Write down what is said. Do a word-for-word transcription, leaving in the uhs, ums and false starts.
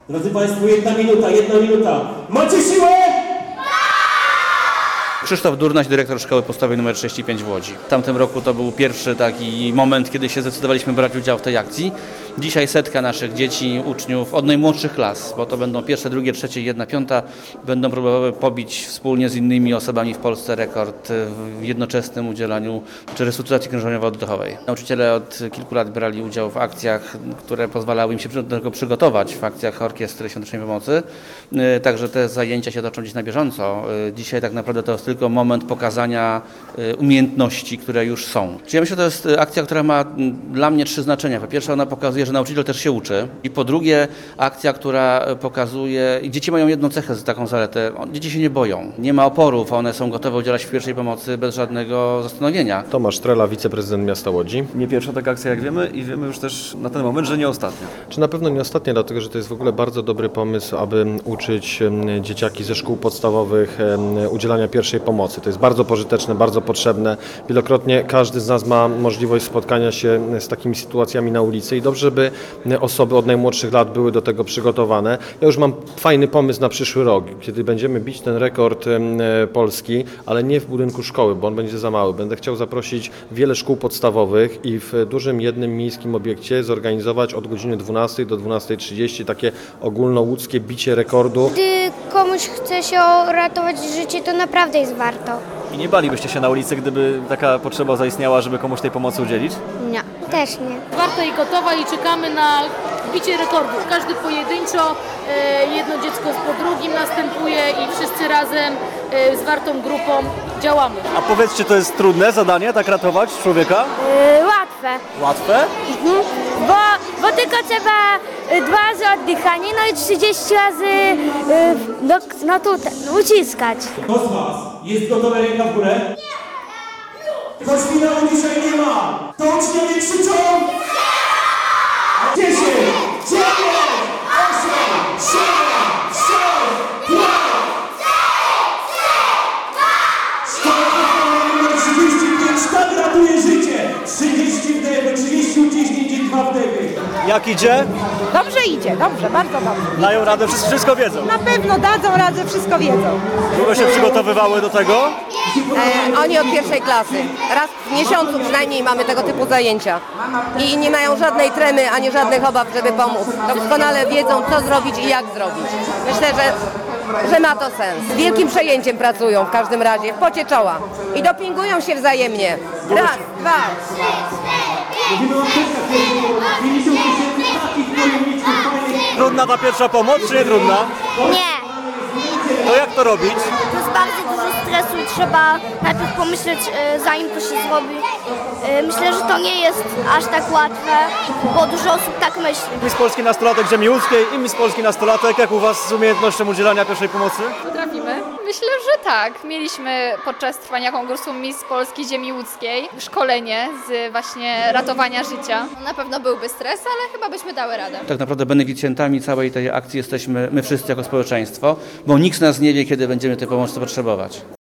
Drodzy Państwo, jedna minuta, jedna minuta. Macie siłę? Krzysztof Durnaś, dyrektor Szkoły Podstawowej nr trzydzieści pięć w Łodzi. W tamtym roku to był pierwszy taki moment, kiedy się zdecydowaliśmy brać udział w tej akcji. Dzisiaj setka naszych dzieci, uczniów od najmłodszych klas, bo to będą pierwsze, drugie, trzecie i jedna piąta, będą próbowały pobić wspólnie z innymi osobami w Polsce rekord w jednoczesnym udzielaniu czy restrukturyzacji krążeniowo-oddechowej. Nauczyciele od kilku lat brali udział w akcjach, które pozwalały im się do tego przygotować, w akcjach Orkiestry Świątecznej Pomocy. Także te zajęcia się toczą dziś na bieżąco. Dzisiaj tak naprawdę to jest tylko moment pokazania umiejętności, które już są. Czyli ja myślę, że to jest akcja, która ma dla mnie trzy znaczenia. Po pierwsze, ona pokazuje, że nauczyciel też się uczy. I po drugie, akcja, która pokazuje... I dzieci mają jedną cechę, taką zaletę. Dzieci się nie boją. Nie ma oporów, one są gotowe udzielać pierwszej pomocy bez żadnego zastanowienia. Tomasz Trela, wiceprezydent miasta Łodzi. Nie pierwsza taka akcja, jak wiemy, i wiemy już też na ten moment, że nie ostatnia. Czy na pewno nie ostatnia, dlatego że to jest w ogóle bardzo dobry pomysł, aby uczyć dzieciaki ze szkół podstawowych udzielania pierwszej pomocy. To jest bardzo pożyteczne, bardzo potrzebne. Wielokrotnie każdy z nas ma możliwość spotkania się z takimi sytuacjami na ulicy i dobrze, żeby osoby od najmłodszych lat były do tego przygotowane. Ja już mam fajny pomysł na przyszły rok, kiedy będziemy bić ten rekord polski, ale nie w budynku szkoły, bo on będzie za mały. Będę chciał zaprosić wiele szkół podstawowych i w dużym jednym miejskim obiekcie zorganizować od godziny dwunastej do dwunastej trzydzieści takie ogólnołódzkie bicie rekordu. Gdy komuś chce się uratować życie, to naprawdę jest warto. I nie balibyście się na ulicy, gdyby taka potrzeba zaistniała, żeby komuś tej pomocy udzielić? Nie. Też nie. Warta i gotowa i czekamy na bicie rekordów. Każdy pojedynczo, jedno dziecko po drugim następuje i wszyscy razem z wartą grupą działamy. A powiedzcie, to jest trudne zadanie, tak ratować człowieka? Yy, łatwe. Łatwe? Mhm. Bo, bo tylko trzeba dwa razy oddychanie, no i trzydzieści razy yy, no, no tutaj, uciskać. Kto z Was jest gotowy, ręka w górę? Nie! Choć finału dzisiaj nie ma! To uczniowie krzyczą! dziesięć, dziewięć, osiem, siedem, sześć, pięć, Szkoła podstawowa numer trzydzieści pięć, tak ratuje życie! trzydzieści wdechy, trzydzieści uciśnięć i dwa wdechy. Jak idzie? Dobrze idzie, dobrze, bardzo dobrze. Dają radę, wszyscy wszystko wiedzą. Na pewno dadzą radę, wszystko wiedzą. Długo się przygotowywały do tego? E, oni od pierwszej klasy. Raz w miesiącu przynajmniej mamy tego typu zajęcia. I nie mają żadnej tremy, ani żadnych obaw, żeby pomóc. Doskonale wiedzą, co zrobić i jak zrobić. Myślę, że, że ma to sens. Z wielkim przejęciem pracują w każdym razie, w pocie czoła. I dopingują się wzajemnie. Raz, dwa. Mówimy o aptekach, pięćdziesiąt tysięcy takich pojemniczków fajnych. Trudna ta pierwsza pomoc, czy nie trudna? Nie. To jak to robić? To jest bardzo dużo stresu i trzeba najpierw pomyśleć, yy, zanim to się zrobi. Yy, myślę, że to nie jest aż tak łatwe, bo dużo osób tak myśli. Miss Polski nastolatek Ziemi Łódzkiej i Miss Polski nastolatek, jak u Was z umiejętnością udzielania pierwszej pomocy? Potrafimy. Myślę, że tak. Mieliśmy podczas trwania konkursu Miss Polski Ziemi Łódzkiej szkolenie z właśnie ratowania życia. Na pewno byłby stres, ale chyba byśmy dały radę. Tak naprawdę beneficjentami całej tej akcji jesteśmy my wszyscy jako społeczeństwo, bo nikt z nas nie wie, kiedy będziemy tej pomocy potrzebować.